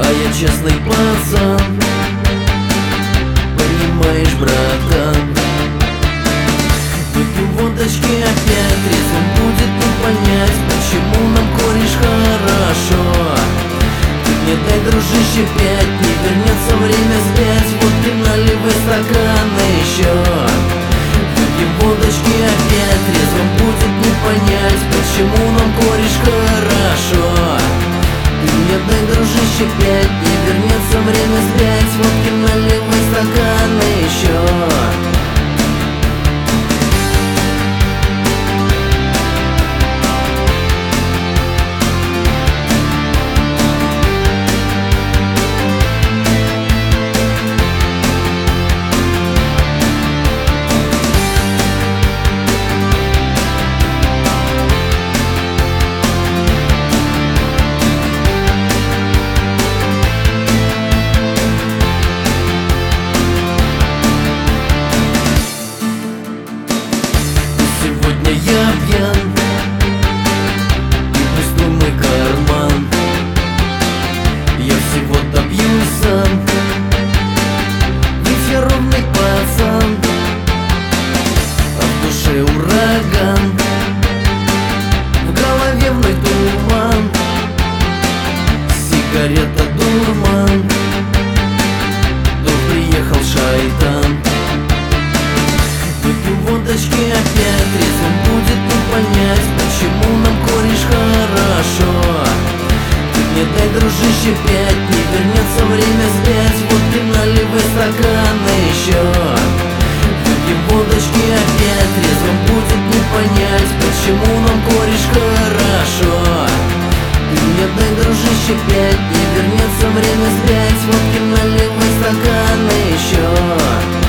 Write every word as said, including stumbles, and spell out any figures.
А я честный пацан, понимаешь, братан. Выпью водочки опять, трезвым будет не понять, почему нам, кореш, хорошо. Ты мне дай, дружище, пять, не вернется время спять. Вот ты наливай стаканы еще. Выпьем водочки опять, трезвым будет не понять, почему нам, кореш, хорошо. Ты мне дай, дружище, пять, не вернется время спять. Вот ты наливай стаканы еще. Сегодня я пьян, и пустой мой карман. Я всего добьюсь сам, ведь я ровный пацан, а в душе ураган, в голове вновь туман, сигарета дурман. Тут приехал шайтан. Выпью водочки опять, трезвым будет не понять, почему нам, кореш, хорошо. Ты мне дай, дружище, пять, не вернется время спять. Вот ты наливай стаканы еще. Выпьем водочки опять, трезвым будет не понять, почему нам, кореш, хорошо. Ты мне дай, дружище, пять, не вернется время спять. Вот ты наливай стаканы еще.